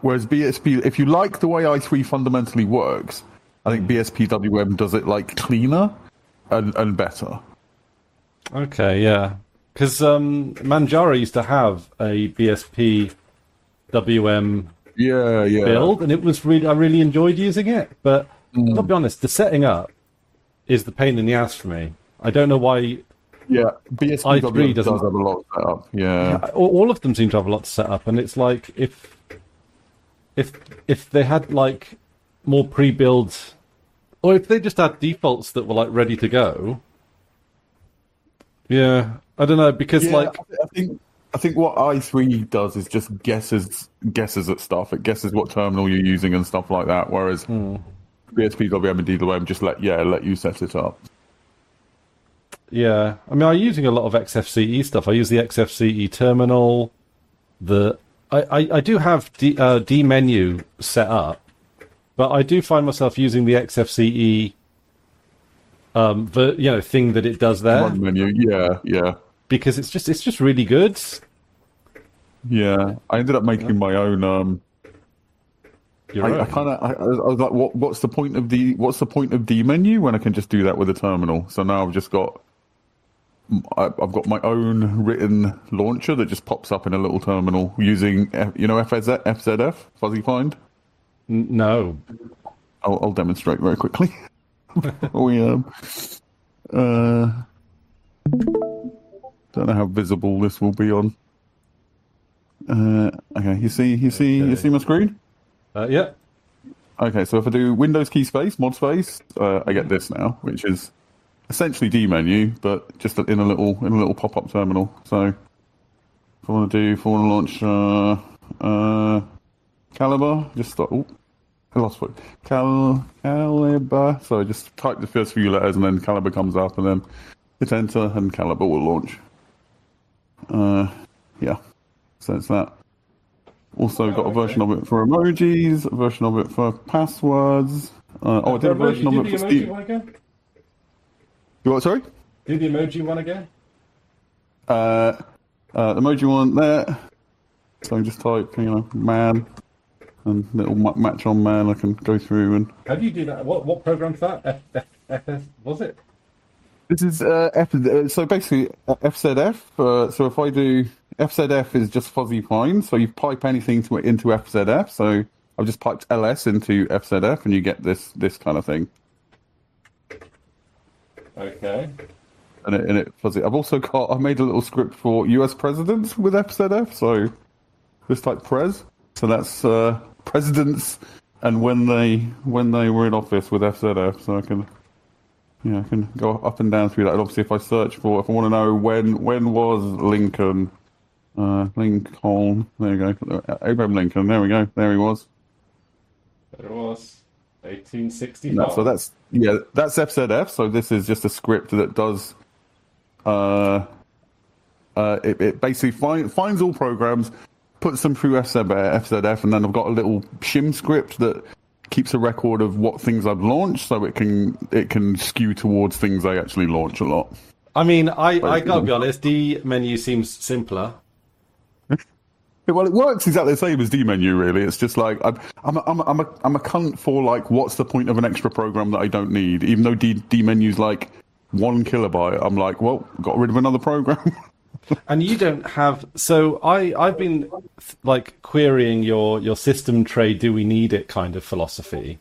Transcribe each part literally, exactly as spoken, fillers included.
Whereas B S P, if you like the way i three fundamentally works, I think B S P W M does it like cleaner and, and better. Okay, yeah. Because um, Manjaro used to have a B S P W M yeah, yeah. build, and it was really I really enjoyed using it. But mm. I'll be honest, the setting up is the pain in the ass for me. I don't know why. Yeah, B S P W M does have a lot set up. Yeah. yeah, all of them seem to have a lot to set up, and it's like if if if they had like more pre-build, or if they just had defaults that were like ready to go. Yeah, I don't know because yeah, like I think I think what i three does is just guesses guesses at stuff. It guesses what terminal you're using and stuff like that. Whereas hmm. B S P W M and D W M just let yeah let you set it up. Yeah, I mean, I'm using a lot of X F C E stuff. I use the X F C E terminal. The I, I, I do have D, uh, D menu set up, but I do find myself using the X F C E, um, the you know thing that it does there. One menu, yeah, yeah. Because it's just it's just really good. Yeah, I ended up making yeah. my own. Um, You're I, right. I kind of I, I was like, what what's the point of the what's the point of D menu when I can just do that with a terminal? So now I've just got. I've got my own written launcher that just pops up in a little terminal using, you know, F Z F, Fuzzy Find? No. I'll, I'll demonstrate very quickly. we, um, uh, don't know how visible this will be on. Uh, okay, you see, you see, okay. you see my screen? Uh, yeah. Okay, so if I do Windows key space, mod space, uh, I get this now, which is essentially D menu, but just in a little in a little pop up terminal. So if I want to do, if I want to launch uh, uh, Calibre, just start. Oh, I lost it. Cal Calibre. So I just type the first few letters, and then Calibre comes up, and then hit enter, and Calibre will launch. Uh, yeah, so it's that. Also got a version of it for emojis, a version of it for passwords. Uh, oh, I did a version of it for Steam. You what, sorry? Do the emoji one again. Uh, uh, the emoji one there. So I can just type, you know, man, and it'll match on man. I can go through and. How do you do that? What what program's that? F, F, F S was it? This is uh, F. Uh, so basically uh, F Z F. Uh, so if I do F Z F is just fuzzy find. So you pipe anything to into F Z F. So I've just piped L S into F Z F, and you get this this kind of thing. Okay. And it, and it fuzzy. I've also got. I made a little script for U S presidents with F Z F. So just like pres. So that's uh, presidents and when they when they were in office with F Z F. So I can. Yeah, I can go up and down through that. And obviously, if I search for, if I want to know when when was Lincoln, uh, Lincoln, there you go, Abraham Lincoln. There we go. There he was. There it was. eighteen sixty-five. So that's yeah, that's F Z F. So this is just a script that does, uh, uh, it, it basically find, finds all programs, puts them through F Z F, and then I've got a little shim script that keeps a record of what things I've launched, so it can it can skew towards things I actually launch a lot. I mean, I I gotta be honest, D menu seems simpler. Well, it works exactly the same as D menu, really. It's just like I'm, I'm, a, I'm, a, I'm a, I'm a cunt for like, what's the point of an extra program that I don't need? Even though D, D menu's like one kilobyte, I'm like, well, got rid of another program. And you don't have. So I, I've been like querying your your system tray. Do we need it? Kind of philosophy.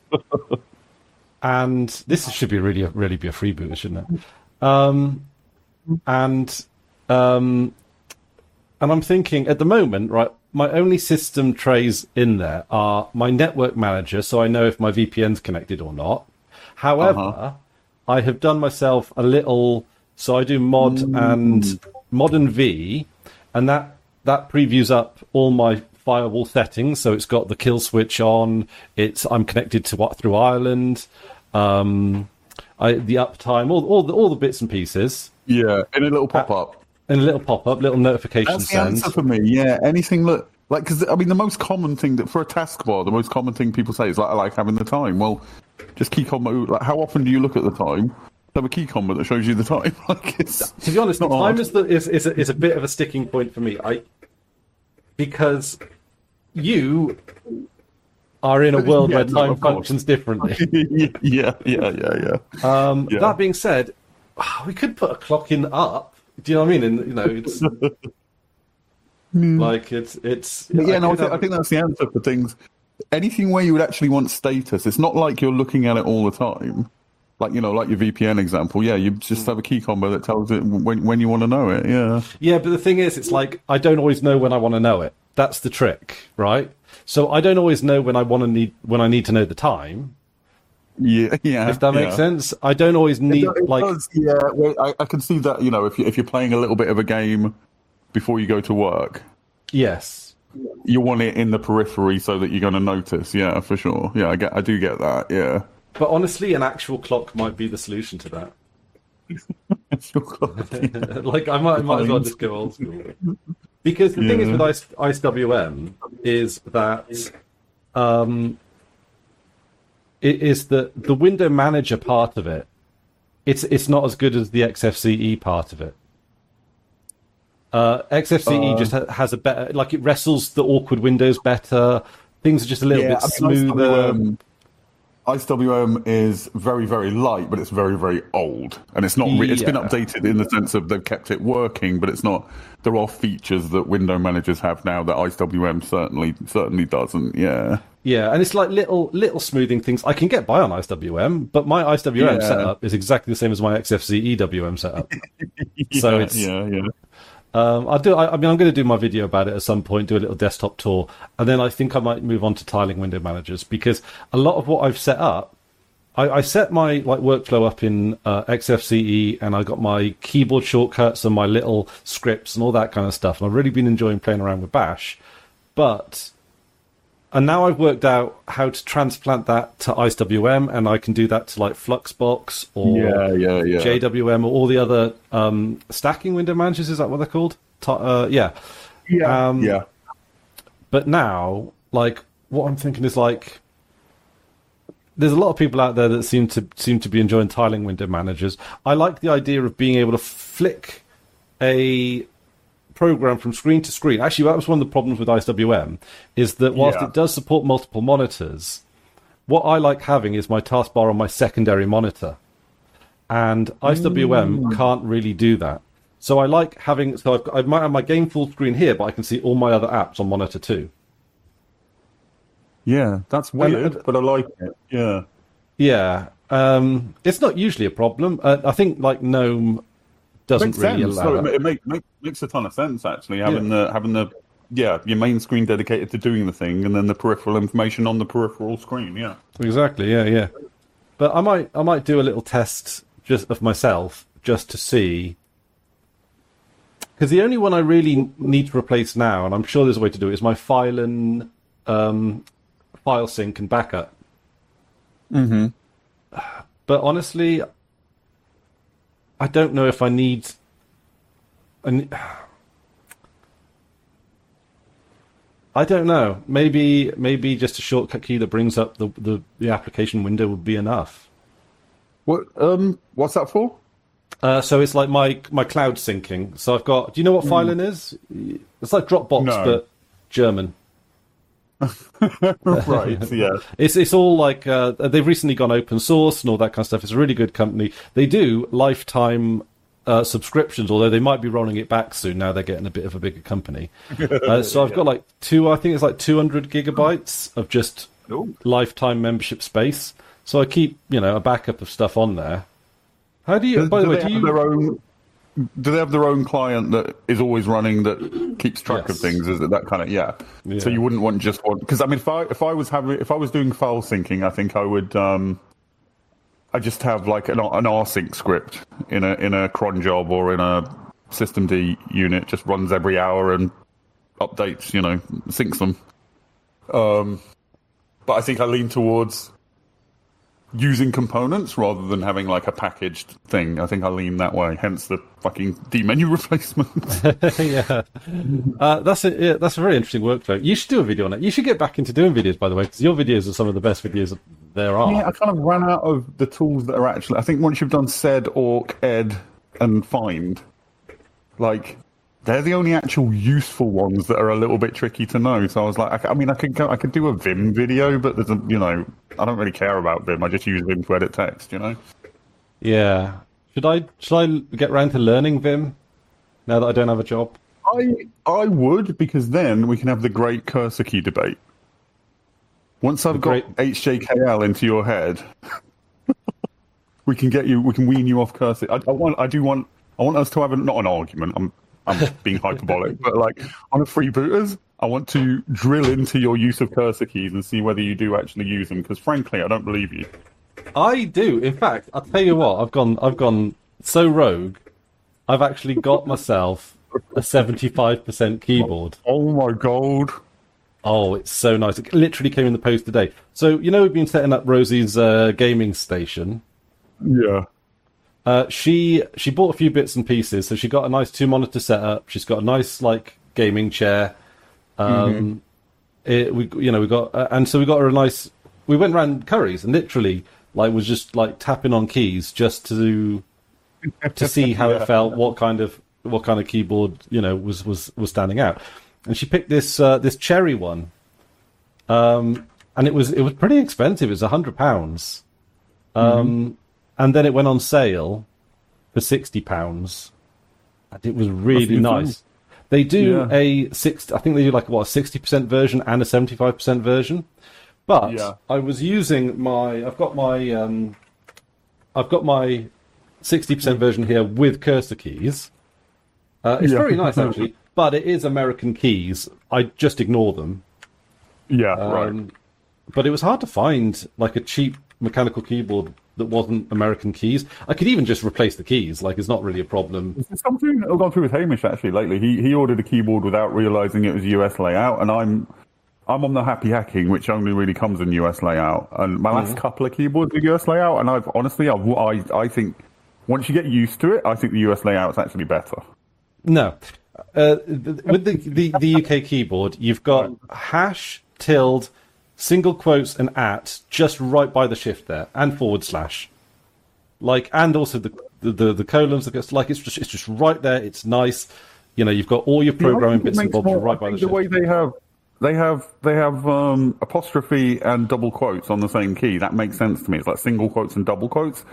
And this should be really really be a freebooter, shouldn't it? Um, and um. And I'm thinking, at the moment, right, my only system trays in there are my network manager, so I know if my V P N's connected or not. However, uh-huh. I have done myself a little, so I do mod mm. and mod and V, and that, that previews up all my firewall settings. So it's got the kill switch on. It's I'm connected to what through Ireland, um, I, the uptime, all all the all the bits and pieces. Yeah, in a little pop up. And a little pop-up, little notification That's the send. answer for me, yeah. Anything that, like, because, I mean, the most common thing, that for a taskbar, the most common thing people say is, like, I like having the time. Well, just key combo, like, how often do you look at the time? Have a key combo that shows you the time. Like, it's to be honest, the time hard. is, the, is, is, a, is a bit of a sticking point for me. I Because you are in a world Yeah, where no, time of course. functions differently. yeah, yeah, yeah, yeah. Um, Yeah. That being said, we could put a clock in up. Do you know what I mean? And you know, it's like it's it's. But yeah, I no, I, could th- I have- think that's the answer for things. Anything where you would actually want status, it's not like you're looking at it all the time. Like, you know, like your V P N example. Yeah, you just have a key combo that tells it when when you want to know it. Yeah. Yeah, but the thing is, it's like I don't always know when I want to know it. That's the trick, right? So I don't always know when I want to need when I need to know the time. Yeah, yeah. If that makes yeah. sense, I don't always need It, it like does, yeah. Well, I, I can see that. You know, if you if you're playing a little bit of a game before you go to work, yes, you want it in the periphery so that you're going to notice. Yeah, for sure. Yeah, I get. I do get that. Yeah. but honestly, an actual clock might be the solution to that. Like I might, I might as well just go old school. Because the thing is with Ice, I C E W M is that um, it is that the window manager part of it. It's it's not as good as the X F C E part of it. Uh, X F C E Uh, just ha- has a better, like it wrestles the awkward windows better. Things are just a little Yeah, bit I mean, smoother. I C W M is very, very light, but it's very, very old, and it's not. Re- It's been Yeah. updated in the sense of they've kept it working, but it's not. There are features that window managers have now that I C W M certainly certainly doesn't. Yeah, Yeah, and it's like little little smoothing things. I can get by on I C W M, but my I C W M Yeah. setup is exactly the same as my X F C E W M setup. So Yeah, it's yeah, yeah. um, I do. I, I mean, I'm going to do my video about it at some point, do a little desktop tour, and then I think I might move on to tiling window managers because a lot of what I've set up, I, I set my like workflow up in uh, X F C E, and I got my keyboard shortcuts and my little scripts and all that kind of stuff. And I've really been enjoying playing around with Bash, but and now I've worked out how to transplant that to I C W M, and I can do that to like Fluxbox or Yeah, yeah, yeah. J W M or all the other um, stacking window managers. Is that what they're called? T- uh, yeah. Yeah, Um, yeah. But now, like, what I'm thinking is like, there's a lot of people out there that seem to seem to be enjoying tiling window managers. I like the idea of being able to flick a program from screen to screen. Actually, that was one of the problems with I C W M, is that whilst Yeah. it does support multiple monitors, what I like having is my taskbar on my secondary monitor. And I C W M can't really do that. So I like having, so I've got, I might have my game full screen here, but I can see all my other apps on monitor two. Yeah, that's weird, and- but I like it. Yeah. Yeah. Um, it's not usually a problem. Uh, I think like GNOME doesn't Makes really sense. allow No, that. it, it make, make, makes a ton of sense actually. Having the having the yeah your main screen dedicated to doing the thing, and then the peripheral information on the peripheral screen. Yeah. Exactly, yeah, yeah. But I might I might do a little test just of myself just to see, because the only one I really need to replace now, and I'm sure there's a way to do it, is my file and um, file sync and backup. Mm-hmm. But honestly, I don't know if I need. An, I don't know. Maybe maybe just a shortcut key that brings up the the, the application window would be enough. What um what's that for? Uh, so it's like my my cloud syncing. So I've got. Do you know what Filen is? It's like Dropbox, No. but German. Right. Yeah. It's it's all like uh, they've recently gone open source and all that kind of stuff. It's a really good company. They do lifetime uh, subscriptions, although they might be rolling it back soon. Now they're getting a bit of a bigger company. Uh, so I've got like two. I think it's like two hundred gigabytes of just Ooh. lifetime membership space. So I keep you know a backup of stuff on there. How do you? Do, by the do way, they do have you? their own? Do they have their own client that is always running that keeps track of Yes. things? Is it that kind of yeah? Yeah. So you wouldn't want just one because I mean, if I if I was having if I was doing file syncing, I think I would um, I just have like an an rsync script in a in a cron job or in a systemd unit, just runs every hour and updates, you know, syncs them. Um, but I think I lean towards using components rather than having like a packaged thing. I think I lean that way. Hence the fucking D menu replacement. yeah, uh, that's a yeah, that's a very interesting workflow. You should do a video on it. You should get back into doing videos, by the way, because your videos are some of the best videos there are. Yeah, I kind of ran out of the tools that are actually. I think once you've done sed, awk, ed, and find, like they're the only actual useful ones that are a little bit tricky to know. So I was like, I, I mean, I could go, I could do a Vim video, but there's a, you know, I don't really care about Vim. I just use Vim to edit text, you know. Yeah. Should I should I get round to learning Vim now that I don't have a job? I I would, because then we can have the great cursor key debate. Once I've The got great- H J K L into your head, we can get you. We can wean you off cursor. I, I want. I do want. I want us to have a, not an argument. I'm. I'm being hyperbolic, but like on a freebooters, I want to drill into your use of cursor keys and see whether you do actually use them. Because frankly, I don't believe you. I do. In fact, I'll tell you what. I've gone. I've gone so rogue. I've actually got myself a seventy-five percent keyboard. Oh my god! Oh, it's so nice. It literally came in the post today. So you know we've been setting up Rosie's uh, gaming station. Yeah. Uh, she she bought a few bits and pieces, so she got a nice two monitor setup. She's got a nice like gaming chair. Um, mm-hmm. it, we you know we got uh, and so we got her a nice. We went around Curry's and literally like was just like tapping on keys just to to see how yeah. it felt, what kind of what kind of keyboard you know was was was standing out. And she picked this uh, this Cherry one, um, and it was it was pretty expensive. It was a hundred pounds. Um, mm-hmm. And then it went on sale for sixty pounds, and it was really nice. Fun. They do yeah. a six. I think they do like what a sixty percent version and a seventy-five percent version. But yeah. I was using my. I've got my. Um, I've got my sixty percent version here with cursor keys. Uh, it's yeah. very nice actually, but it is American keys. I just ignore them. Yeah, um, right. But it was hard to find like a cheap mechanical keyboard that wasn't American keys. I could even just replace the keys. Like, it's not really a problem. It's something I've gone through with Hamish actually lately. He he ordered a keyboard without realizing it was U S layout, and I'm I'm on the Happy Hacking, which only really comes in U S layout. And my last mm-hmm. couple of keyboards are U S layout, and I've honestly, I've, I I think once you get used to it, I think the U S layout is actually better. No, uh, with the, the the U K keyboard, you've got hash, tilde, single quotes and at just right by the shift there, and forward slash, like, and also the the the, the colons. Like, it's just it's just right there. It's nice. You know, you've got all your programming bits and bobs right by the shift. The way they have they have they have um, apostrophe and double quotes on the same key. That makes sense to me. It's like single quotes and double quotes.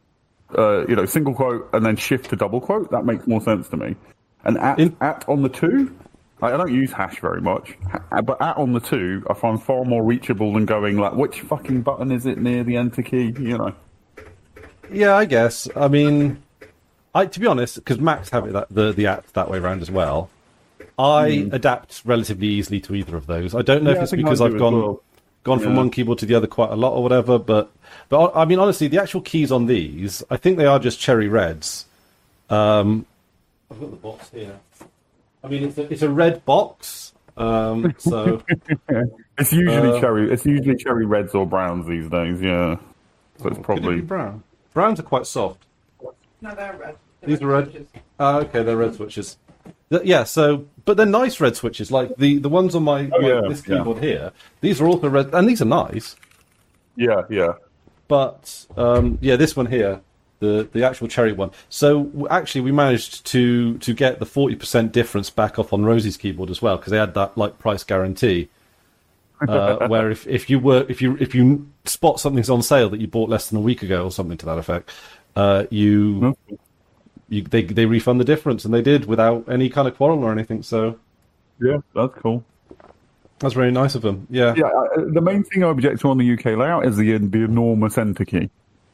Uh, you know, single quote and then shift to double quote. That makes more sense to me. And at In- at on the two. I don't use hash very much, but at on the two, I find far more reachable than going like, which fucking button is it near the enter key? You know. Yeah, I guess. I mean, I to be honest, because Macs have it that, the the at that way around as well. I mm. adapt relatively easily to either of those. I don't know yeah, if it's because I've gone well. gone yeah. from one keyboard to the other quite a lot or whatever, but but I mean, honestly, the actual keys on these, I think they are just cherry reds. Um, I've got the box here. I mean, it's a, it's a red box, um, so it's usually uh, cherry. It's usually cherry reds or browns these days. Yeah, so it's probably it brown. Browns are quite soft. No, they're red. They're these red are red. switches. Oh, okay, they're red switches. Yeah, so but they're nice red switches. Like the, the ones on my, oh, my yeah, this keyboard yeah. here. These are also red, and these are nice. Yeah, yeah. But um, yeah, this one here. The, the actual cherry one. So actually, we managed to to get the forty percent difference back off on Rosie's keyboard as well, because they had that like price guarantee. Uh, where if, if you were if you if you spot something's on sale that you bought less than a week ago or something to that effect, uh, you you they they refund the difference, and they did without any kind of quarrel or anything. So yeah, that's cool. That's very nice of them. Yeah. Yeah. Uh, the main thing I object to on the U K layout is the the enormous enter key.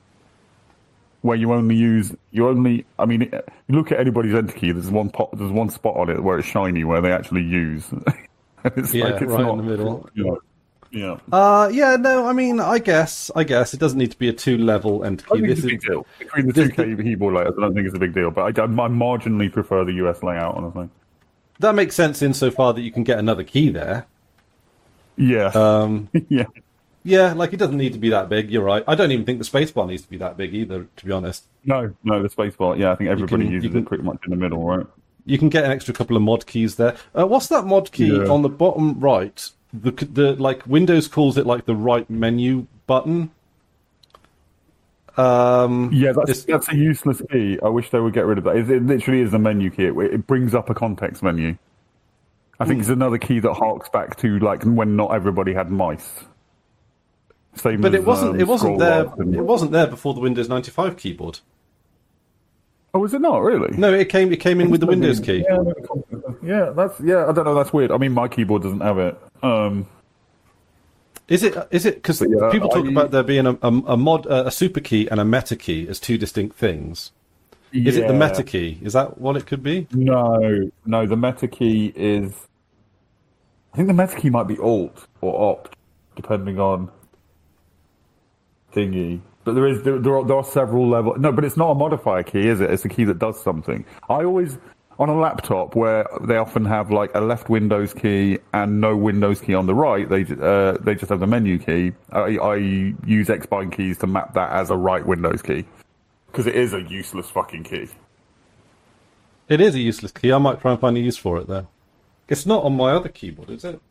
Where you only use, you only, I mean, you look at anybody's enter key, there's one pot, there's one spot on it where it's shiny, where they actually use. It's yeah, like it's right not, in the middle. You know, yeah. Uh, yeah, no, I mean, I guess, I guess it doesn't need to be a two-level enter key. I think this it's a is, big deal. Between the two K keyboard layers, I don't think it's a big deal, but I, I marginally prefer the U S layout, honestly. That makes sense insofar that you can get another key there. Yeah. Um, yeah. Yeah, like, it doesn't need to be that big, you're right. I don't even think the spacebar needs to be that big either, to be honest. No, no, the spacebar, yeah, I think everybody can, uses can, it pretty much in the middle, right? You can get an extra couple of mod keys there. Uh, what's that mod key yeah. on the bottom right? The, the like, Windows calls it, like, the right menu button. Um, Yeah, that's it's- that's a useless key. I wish they would get rid of that. It, it literally is a menu key. It, it brings up a context menu. I think Hmm. it's another key that harks back to like when not everybody had mice. Same but as, it wasn't. um, It wasn't scroll there. bars and- It wasn't there before the Windows ninety-five keyboard. Oh, is it not really? No, it came. It came in with the Windows key. Yeah, yeah, that's yeah. I don't know. That's weird. I mean, my keyboard doesn't have it. Um, Is it? Is it? Because yeah, people talk I- about there being a, a, a mod, a super key, and a meta key as two distinct things. Is it the yeah. meta key? Is that what it could be? No, no. The meta key is. I think the meta key might be Alt or Opt, depending on thingy. But there is there, there, are, there are several levels. No, but it's not a modifier key, is it? It's a key that does something. I always on a laptop where they often have like a left Windows key and no Windows key on the right. They uh, they just have the menu key. I, I use Xbind keys to map that as a right Windows key because it is a useless fucking key. It is a useless key. I might try and find a use for it though. It's not on my other keyboard, is it?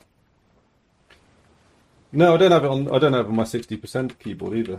No, I don't have it on. I don't have it on my sixty percent keyboard either.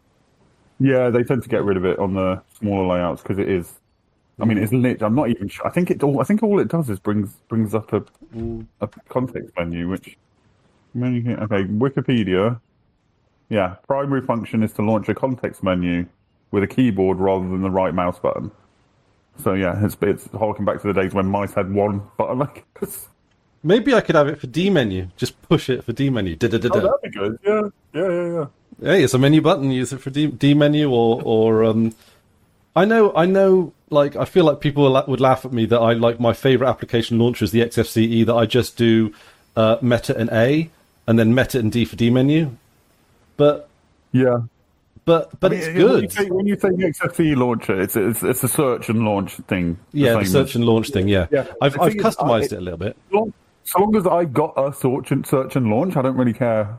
Yeah, they tend to get rid of it on the smaller layouts because it is. I mean, it's lit. I'm not even sure. I think it all. I think all it does is brings brings up a a context menu, which menu. Okay, Wikipedia. Yeah, primary function is to launch a context menu with a keyboard rather than the right mouse button. So yeah, it's it's harking back to the days when mice had one button. Like, Maybe I could have it for D menu. Just push it for D menu. Da, da, da, oh, da. that'd be good. Yeah, yeah, yeah, yeah. Hey, it's a menu button. Use it for D, D menu or or um. I know, I know. Like, I feel like people would laugh at me that I like my favorite application launcher is the X F C E. That I just do uh, Meta and A, and then Meta and D for D menu. But Yeah. but but I mean, it's When you good. say, when you say the X F C E launcher, it's it's it's a search and launch thing. Yeah, the same search as- and launch thing. Yeah, Yeah. I've The I've thing is, customized I- it a little bit. long, so long as I got a search and search and launch, I don't really care.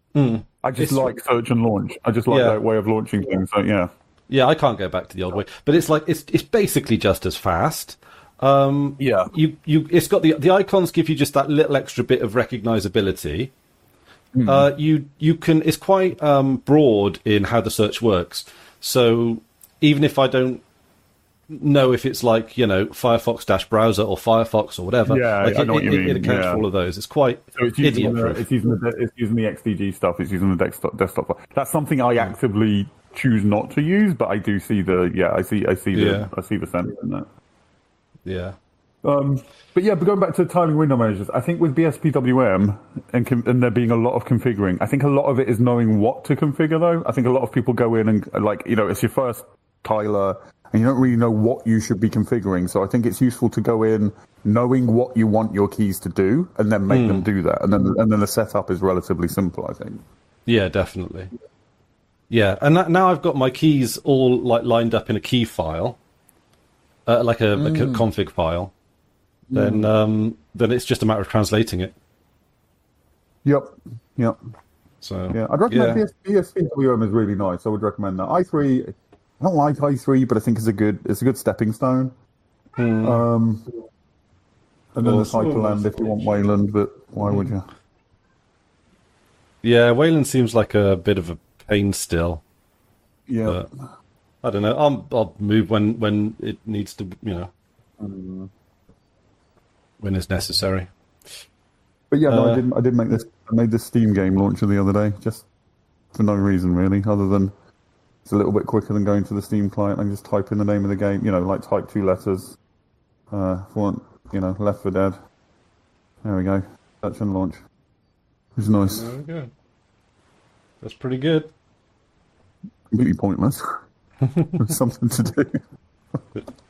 I just It's- like search and launch. I just like Yeah. that way of launching things. So yeah, Yeah, I can't go back to the old way, but it's like it's it's basically just as fast. Um, Yeah. you you it's got the the icons give you just that little extra bit of recognizability. Uh, you you can it's quite um, broad in how the search works. So even if I don't know if it's like you know Firefox dash browser or Firefox or whatever, Yeah, like I it, know what it, you it mean, accounts yeah. for all of those. It's quite so it's using idiot the, proof. it's using the it's using the X D G stuff. It's using the desktop desktop. That's something I actively choose not to use, but I do see the yeah. I see I see the Yeah. I see the sense in that. Yeah. Um, but yeah, but going back to tiling window managers, I think with B S P W M and, com- and there being a lot of configuring, I think a lot of it is knowing what to configure though. I think a lot of people go in and like, you know, it's your first tiler and you don't really know what you should be configuring. So I think it's useful to go in knowing what you want your keys to do and then make them do that. And then, and then the setup is relatively simple, I think. Yeah, definitely. Yeah, and that, now I've got my keys all like lined up in a key file, uh, like a, a co- config file. Then, um, then it's just a matter of translating it. Yep. Yep. So Yeah, I'd recommend yeah. B S P W M is really nice. I would recommend that. i three, I don't like i three, but I think it's a good it's a good stepping stone. Um, and then there's Awesome. Hyperland if you want Wayland, but why would you? Yeah, Wayland seems like a bit of a pain still. Yeah, But I don't know. I'll, I'll move when, when it needs to, you know, when it's necessary. but yeah, no, uh, I didn't. I did make this. I made this Steam game launcher the other day, just for no reason really, other than it's a little bit quicker than going to the Steam client. I can just type in the name of the game. You know, like type two letters. Uh, if I want, you know, Left four Dead. There we go. Search and launch. It's nice. There we go. That's pretty good. Completely pointless. There's something to do.